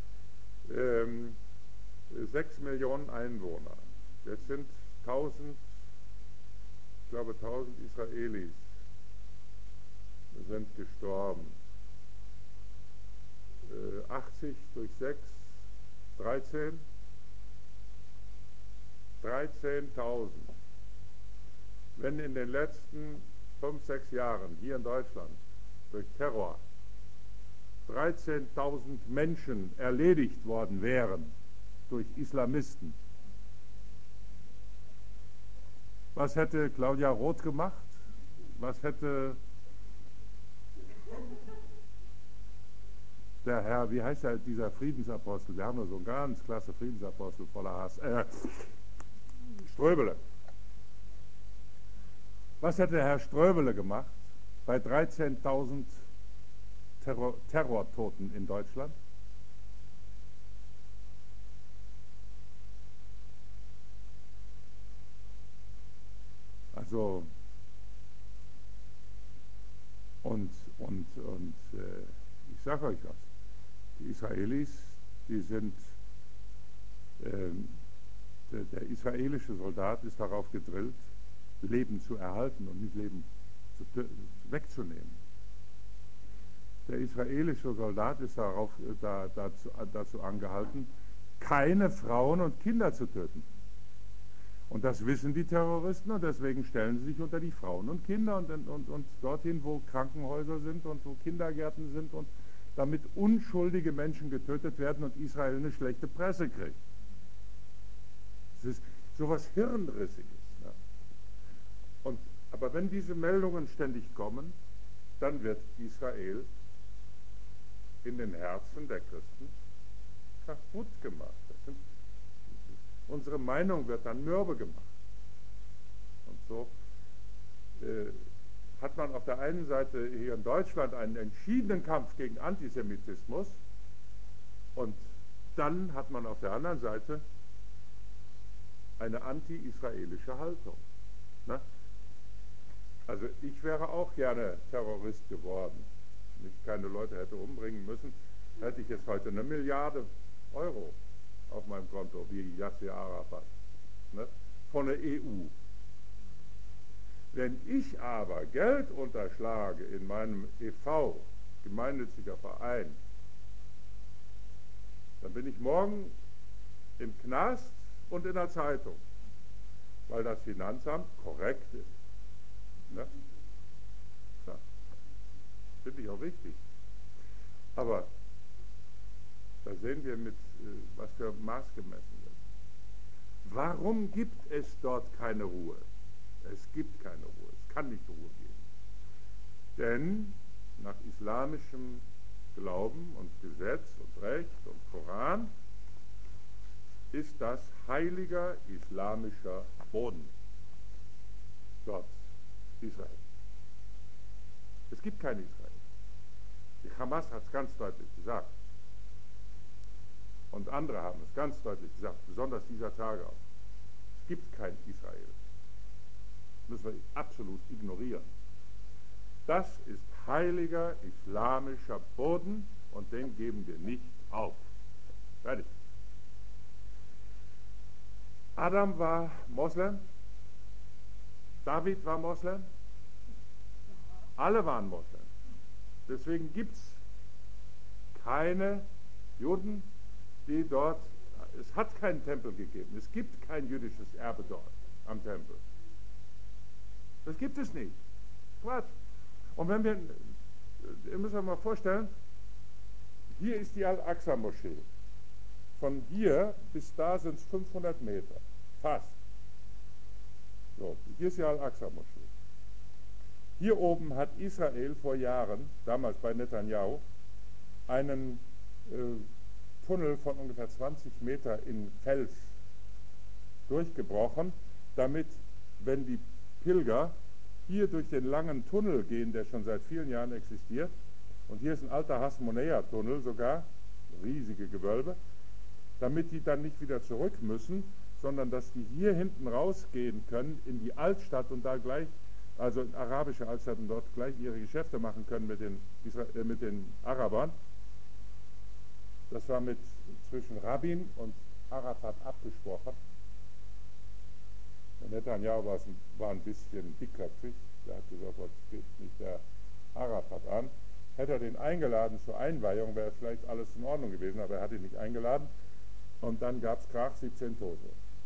6 Millionen Einwohner, jetzt sind 1000, ich glaube 1000 Israelis sind gestorben. 80 durch 6, 13, 13.000. Wenn in den letzten 5, 6 Jahren hier in Deutschland durch Terror 13.000 Menschen erledigt worden wären durch Islamisten, was hätte Claudia Roth gemacht? Was hätte der Herr, wie heißt er, dieser Friedensapostel? Wir haben nur so einen ganz klasse Friedensapostel voller Hass. Ströbele. Was hätte Herr Ströbele gemacht bei 13.000 Terrortoten in Deutschland? Also, ich sage euch was, die Israelis, die sind, der israelische Soldat ist darauf gedrillt, Leben zu erhalten und nicht Leben wegzunehmen. Der israelische Soldat ist dazu angehalten, keine Frauen und Kinder zu töten. Und das wissen die Terroristen und deswegen stellen sie sich unter die Frauen und Kinder und dorthin, wo Krankenhäuser sind und wo Kindergärten sind und damit unschuldige Menschen getötet werden und Israel eine schlechte Presse kriegt. Es ist sowas Hirnrissiges. Ja. Aber wenn diese Meldungen ständig kommen, dann wird Israel in den Herzen der Christen kaputt gemacht. Unsere Meinung wird dann mürbe gemacht. Und so hat man auf der einen Seite hier in Deutschland einen entschiedenen Kampf gegen Antisemitismus und dann hat man auf der anderen Seite eine anti-israelische Haltung. Ne? Also ich wäre auch gerne Terrorist geworden. Wenn ich keine Leute hätte umbringen müssen, hätte ich jetzt heute 1 Milliarde Euro auf meinem Konto, wie Yasser Arafat, ne, von der EU. Wenn ich aber Geld unterschlage in meinem e.V., gemeinnütziger Verein, dann bin ich morgen im Knast und in der Zeitung, weil das Finanzamt korrekt ist. Ne? Ja. Finde ich auch richtig. Aber Da sehen wir, mit was für Maß gemessen wird. Warum gibt es dort keine Ruhe? Es gibt keine Ruhe, es kann nicht Ruhe geben. Denn nach islamischem Glauben und Gesetz und Recht und Koran ist das heiliger islamischer Boden. Dort, Israel. Es gibt kein Israel. Die Hamas hat es ganz deutlich gesagt. Und andere haben es ganz deutlich gesagt, besonders dieser Tage auch. Es gibt kein Israel. Das müssen wir absolut ignorieren. Das ist heiliger islamischer Boden und den geben wir nicht auf. Fertig. Adam war Moslem, David war Moslem, alle waren Moslem. Deswegen gibt es keine Juden, die dort, es hat keinen Tempel gegeben, es gibt kein jüdisches Erbe dort am Tempel. Das gibt es nicht. Quatsch. Und wenn wir, ihr müsst euch mal vorstellen, hier ist die Al-Aqsa-Moschee. Von hier bis da sind es 500 Meter. Fast. So, hier ist die Al-Aqsa-Moschee. Hier oben hat Israel vor Jahren, damals bei Netanyahu, einen Tunnel von ungefähr 20 Meter in Fels durchgebrochen, damit, wenn die Pilger hier durch den langen Tunnel gehen, der schon seit vielen Jahren existiert, und hier ist ein alter Hasmonea-Tunnel sogar, riesige Gewölbe, damit die dann nicht wieder zurück müssen, sondern dass die hier hinten rausgehen können in die Altstadt und da gleich, also in arabische Altstadt und dort gleich ihre Geschäfte machen können mit den Arabern. Das war zwischen Rabin und Arafat abgesprochen. Der Netanyahu war ein bisschen dickköpfig. Der hat gesagt, was geht nicht der Arafat an. Hätte er den eingeladen zur Einweihung, wäre vielleicht alles in Ordnung gewesen, aber er hat ihn nicht eingeladen. Und dann gab es Krach, 17 Tote.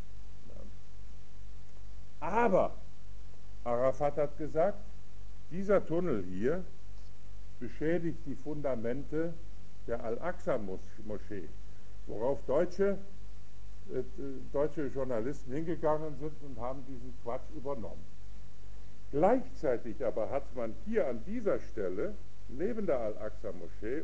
Aber Arafat hat gesagt, dieser Tunnel hier beschädigt die Fundamente der Al-Aqsa-Moschee, worauf deutsche Journalisten hingegangen sind und haben diesen Quatsch übernommen. Gleichzeitig aber hat man hier an dieser Stelle, neben der Al-Aqsa-Moschee,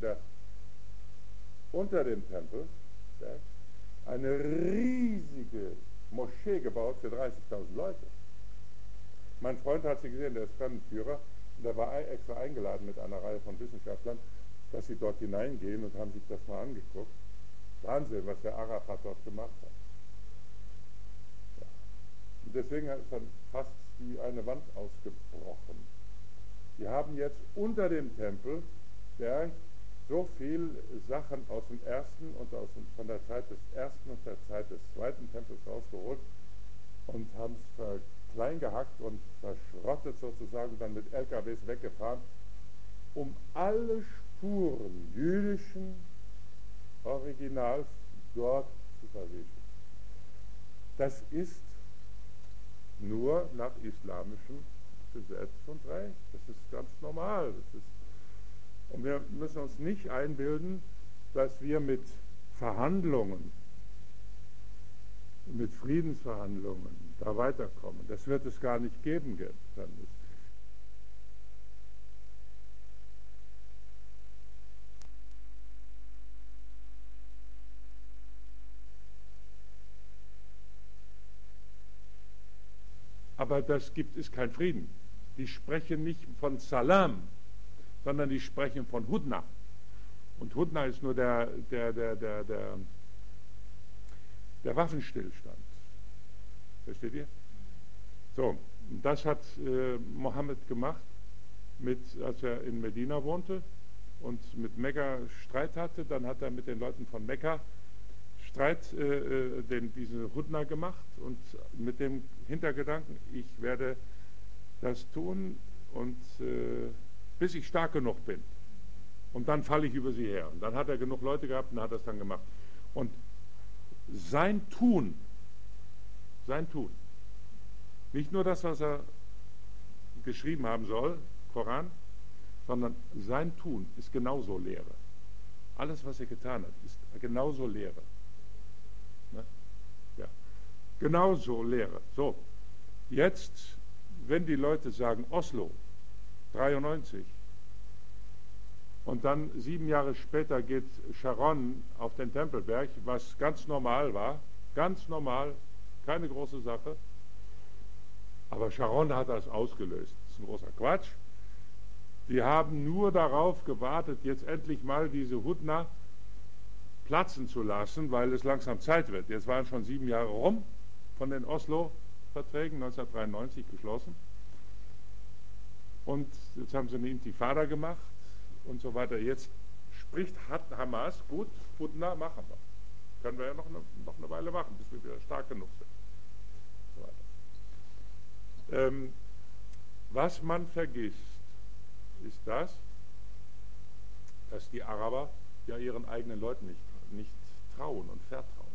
unter dem Tempel, eine riesige Moschee gebaut für 30.000 Leute. Mein Freund hat sie gesehen, der ist Fremdenführer, und der war extra eingeladen mit einer Reihe von Wissenschaftlern, dass sie dort hineingehen und haben sich das mal angeguckt. Wahnsinn, was der Arafat dort gemacht hat. Ja. Und deswegen ist dann fast wie eine Wand ausgebrochen. Die haben jetzt unter dem Tempelberg so viel Sachen aus dem ersten und von der Zeit des ersten und der Zeit des zweiten Tempels rausgeholt und haben es klein gehackt und verschrottet sozusagen, dann mit LKWs weggefahren, um alle Spuren jüdischen Originals dort zu verwischen. Das ist nur nach islamischem Gesetz und Recht. Das ist ganz normal. Und wir müssen uns nicht einbilden, dass wir mit Verhandlungen, mit Friedensverhandlungen da weiterkommen. Das wird es gar nicht geben können. Aber das ist kein Frieden. Die sprechen nicht von Salam, sondern die sprechen von Hudna. Und Hudna ist nur der Waffenstillstand. Versteht ihr? So, das hat Mohammed gemacht, als er in Medina wohnte und mit Mekka Streit hatte. Dann hat er mit den Leuten von Mekka diese Hudna gemacht und mit dem Hintergedanken, ich werde das tun und bis ich stark genug bin. Und dann falle ich über sie her. Und dann hat er genug Leute gehabt und hat das dann gemacht. Und sein Tun, nicht nur das, was er geschrieben haben soll, Koran, sondern sein Tun ist genauso Lehre. Alles, was er getan hat, ist genauso Lehre. Ne? Ja. Genauso Lehre. So, jetzt, wenn die Leute sagen, Oslo, 93, und dann 7 Jahre später geht Sharon auf den Tempelberg, was ganz normal war, ganz normal, keine große Sache, aber Sharon hat das ausgelöst. Das ist ein großer Quatsch. Die haben nur darauf gewartet, jetzt endlich mal diese Hudna platzen zu lassen, weil es langsam Zeit wird. Jetzt waren schon 7 Jahre rum von den Oslo-Verträgen, 1993 geschlossen. Und jetzt haben sie eine Intifada gemacht und so weiter. Jetzt spricht Hamas, gut, Hudna machen wir. Können wir ja noch eine Weile machen, bis wir wieder stark genug sind. So weiter. Was man vergisst, ist das, dass die Araber ja ihren eigenen Leuten nicht trauen und vertrauen.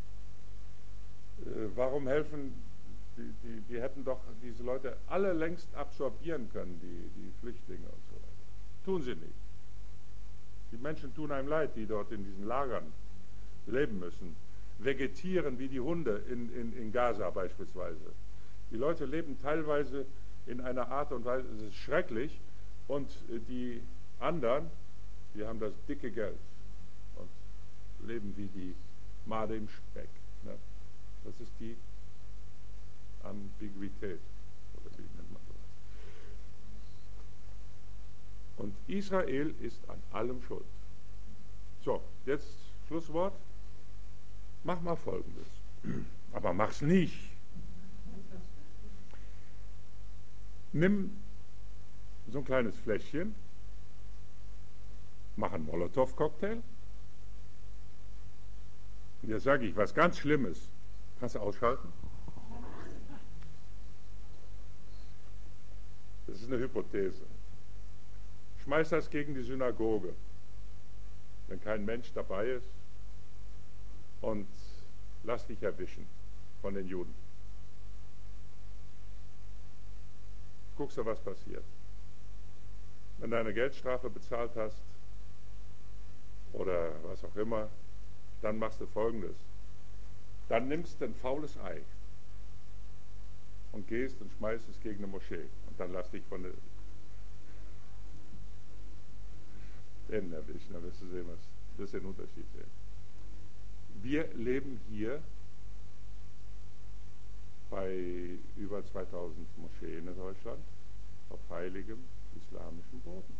Warum helfen, die hätten doch diese Leute alle längst absorbieren können, die Flüchtlinge und so weiter. Tun sie nicht. Die Menschen tun einem leid, die dort in diesen Lagern leben müssen, vegetieren wie die Hunde in Gaza beispielsweise. Die Leute leben teilweise in einer Art und Weise, es ist schrecklich, und die anderen, die haben das dicke Geld und leben wie die Made im Speck. Ne? Das ist die Ambiguität, oder wie nennt man sowas. Und Israel ist an allem schuld. So, jetzt Schlusswort. Mach mal Folgendes. Aber mach's nicht. Nimm so ein kleines Fläschchen, mach einen Molotow-Cocktail. Und jetzt sage ich was ganz Schlimmes. Kannst du ausschalten? Das ist eine Hypothese. Schmeiß das gegen die Synagoge, wenn kein Mensch dabei ist, und lass dich erwischen von den Juden. Guckst du, was passiert. Wenn du eine Geldstrafe bezahlt hast oder was auch immer, dann machst du Folgendes. Dann nimmst du ein faules Ei und gehst und schmeißt es gegen eine Moschee. Und dann lass dich von denen erwischen. Dann wirst du sehen, wirst den Unterschied sehen. Wir leben hier bei über 2000 Moscheen in Deutschland auf heiligem islamischen Boden.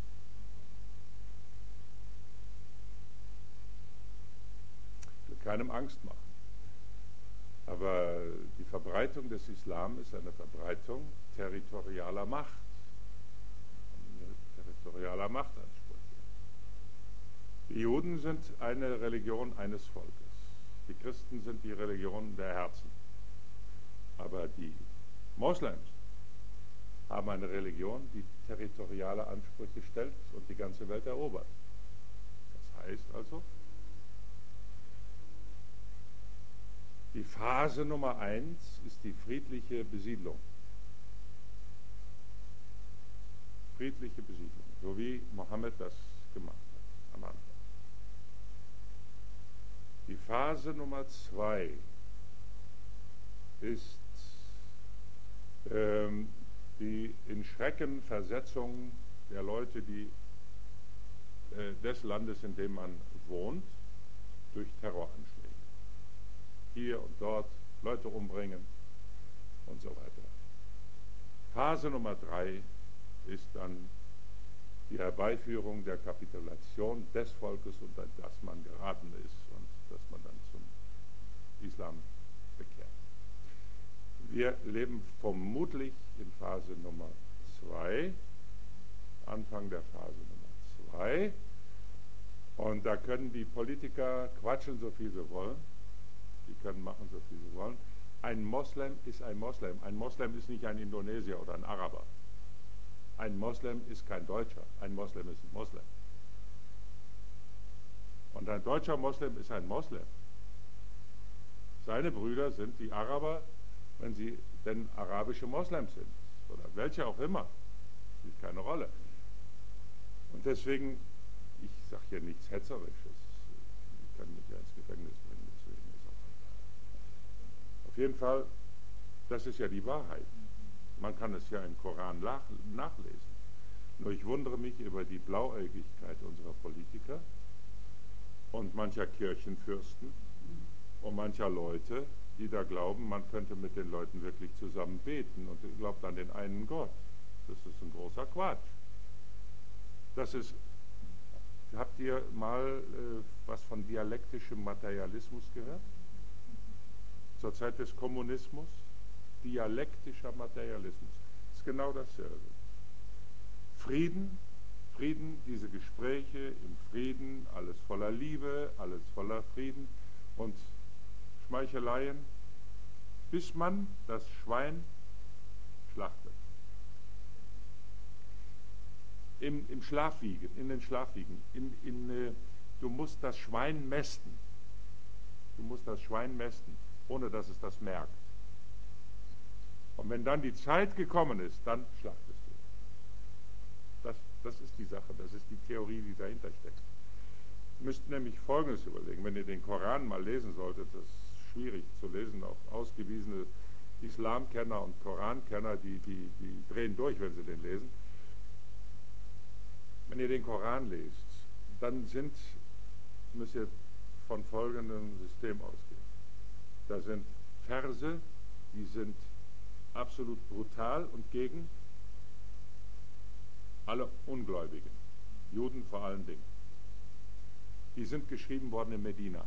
Ich will keinem Angst machen. Aber die Verbreitung des Islam ist eine Verbreitung territorialer Macht. Territorialer Machtansprüche. Die Juden sind eine Religion eines Volkes. Die Christen sind die Religion der Herzen. Aber die Moslems haben eine Religion, die territoriale Ansprüche stellt und die ganze Welt erobert. Das heißt also, die Phase Nummer 1 ist die friedliche Besiedlung. Friedliche Besiedlung, so wie Mohammed das gemacht hat am Anfang. Die Phase Nummer 2 ist die Inschreckenversetzung der Leute, des Landes, in dem man wohnt, durch Terroranschläge. Hier und dort Leute umbringen und so weiter. Phase Nummer 3 ist dann die Herbeiführung der Kapitulation des Volkes, unter das man geraten ist und das man dann zum Islam bekehrt. Wir leben vermutlich in Phase Nummer 2, Anfang der Phase Nummer 2, und da können die Politiker quatschen, so viel sie wollen. Die können machen, so viel sie wollen. Ein Moslem ist ein Moslem. Ein Moslem ist nicht ein Indonesier oder ein Araber. Ein Moslem ist kein Deutscher. Ein Moslem ist ein Moslem. Und ein deutscher Moslem ist ein Moslem. Seine Brüder sind die Araber, wenn sie denn arabische Moslems sind. Oder welche auch immer. Spielt keine Rolle. Und deswegen, ich sage hier nichts Hetzerisches. Ich kann mich ja ins Gefängnis bringen, deswegen ist auch egal. Auf jeden Fall, das ist ja die Wahrheit. Man kann es ja im Koran nachlesen. Nur ich wundere mich über die Blauäugigkeit unserer Politiker und mancher Kirchenfürsten und mancher Leute, die da glauben, man könnte mit den Leuten wirklich zusammen beten und glaubt an den einen Gott. Das ist ein großer Quatsch. Das ist, habt ihr mal was von dialektischem Materialismus gehört? Zur Zeit des Kommunismus? Dialektischer Materialismus. Das ist genau dasselbe. Frieden, diese Gespräche im Frieden, alles voller Liebe, alles voller Frieden und Schmeicheleien, bis man das Schwein schlachtet. Im Schlafwiegen, in den Schlafwiegen. Du musst das Schwein mästen. Du musst das Schwein mästen, ohne dass es das merkt. Und wenn dann die Zeit gekommen ist, dann schlachtest du. Das ist die Sache, das ist die Theorie, die dahinter steckt. Ihr müsst nämlich Folgendes überlegen, wenn ihr den Koran mal lesen solltet, das ist schwierig zu lesen, auch ausgewiesene Islamkenner und Korankenner, die drehen durch, wenn sie den lesen. Wenn ihr den Koran lest, dann müsst ihr von folgendem System ausgehen. Da sind Verse, die sind absolut brutal und gegen alle Ungläubigen, Juden vor allen Dingen. Die sind geschrieben worden in Medina.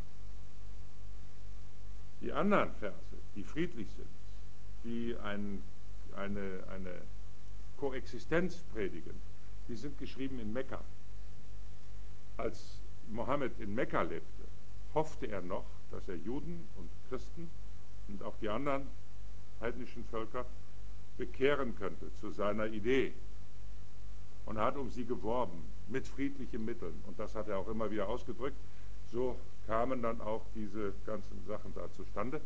Die anderen Verse, die friedlich sind, die eine Koexistenz predigen, die sind geschrieben in Mekka. Als Mohammed in Mekka lebte, hoffte er noch, dass er Juden und Christen und auch die anderen heidnischen Völker bekehren könnte zu seiner Idee. Und er hat um sie geworben, mit friedlichen Mitteln. Und das hat er auch immer wieder ausgedrückt. So kamen dann auch diese ganzen Sachen da zustande.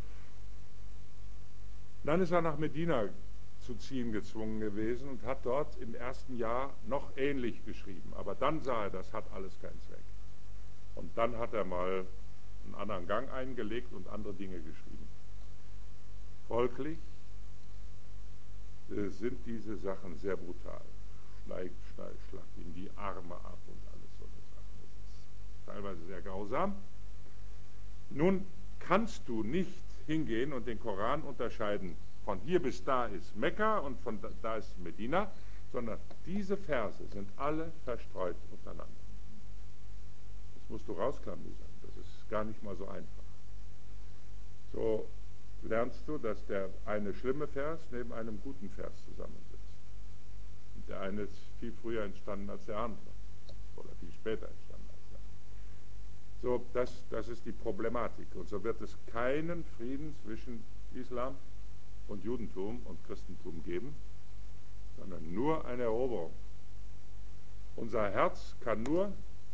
Dann ist er nach Medina zu ziehen gezwungen gewesen und hat dort im ersten Jahr noch ähnlich geschrieben. Aber dann sah er, das hat alles keinen Zweck. Und dann hat er mal einen anderen Gang eingelegt und andere Dinge geschrieben. Folglich sind diese Sachen sehr brutal. Schlag ihm die Arme ab und alles so eine Sachen. Das ist teilweise sehr grausam. Nun kannst du nicht hingehen und den Koran unterscheiden. Von hier bis da ist Mekka und von da ist Medina, sondern diese Verse sind alle verstreut untereinander. Das musst du rausklamüsern. Das ist gar nicht mal so einfach. So lernst du, dass der eine schlimme Vers neben einem guten Vers zusammensitzt. Und der eine ist viel früher entstanden als der andere. Oder viel später entstanden als der andere. So, das ist die Problematik. Und so wird es keinen Frieden zwischen Islam und Judentum und Christentum geben, sondern nur eine Eroberung. Unser Herz kann nur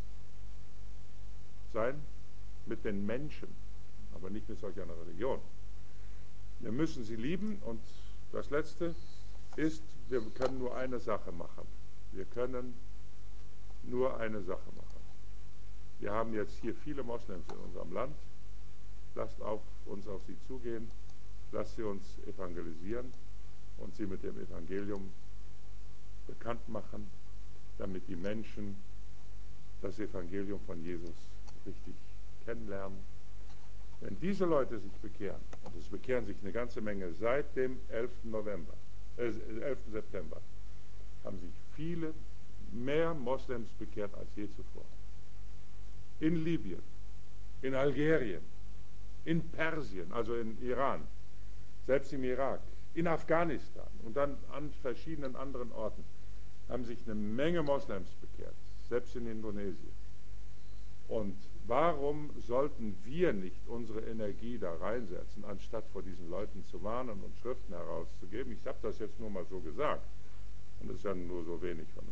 sein mit den Menschen, aber nicht mit solch einer Religion. Wir müssen sie lieben und das Letzte ist, wir können nur eine Sache machen. Wir können nur eine Sache machen. Wir haben jetzt hier viele Moslems in unserem Land. Lasst uns auf sie zugehen. Lasst sie uns evangelisieren und sie mit dem Evangelium bekannt machen, damit die Menschen das Evangelium von Jesus richtig kennenlernen. Wenn diese Leute sich bekehren, und es bekehren sich eine ganze Menge seit dem 11. September, haben sich viele mehr Moslems bekehrt als je zuvor. In Libyen, in Algerien, in Persien, also in Iran, selbst im Irak, in Afghanistan und dann an verschiedenen anderen Orten haben sich eine Menge Moslems bekehrt, selbst in Indonesien. Und warum sollten wir nicht unsere Energie da reinsetzen, anstatt vor diesen Leuten zu warnen und Schriften herauszugeben? Ich habe das jetzt nur mal so gesagt. Und das ist ja nur so wenig von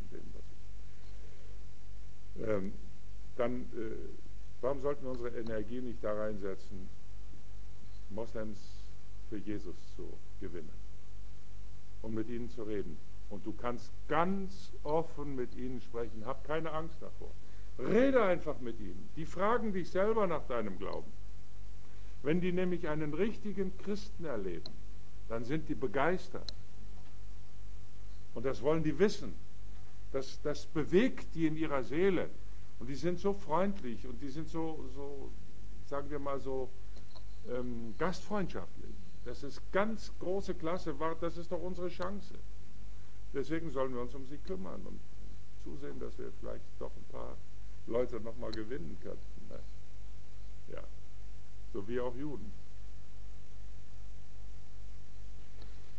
dem, was ich... warum sollten wir unsere Energie nicht da reinsetzen, Moslems für Jesus zu gewinnen und mit ihnen zu reden? Und du kannst ganz offen mit ihnen sprechen. Hab keine Angst davor. Rede einfach mit ihnen. Die fragen dich selber nach deinem Glauben. Wenn die nämlich einen richtigen Christen erleben, dann sind die begeistert. Und das wollen die wissen. Das bewegt die in ihrer Seele. Und die sind so freundlich und die sind so sagen wir mal so, gastfreundschaftlich. Das ist ganz große Klasse. Das ist doch unsere Chance. Deswegen sollen wir uns um sie kümmern und zusehen, dass wir vielleicht doch ein paar Leute nochmal gewinnen könnten. Ne? Ja, so wie auch Juden.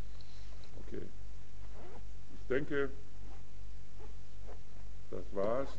Okay. Ich denke, das war's.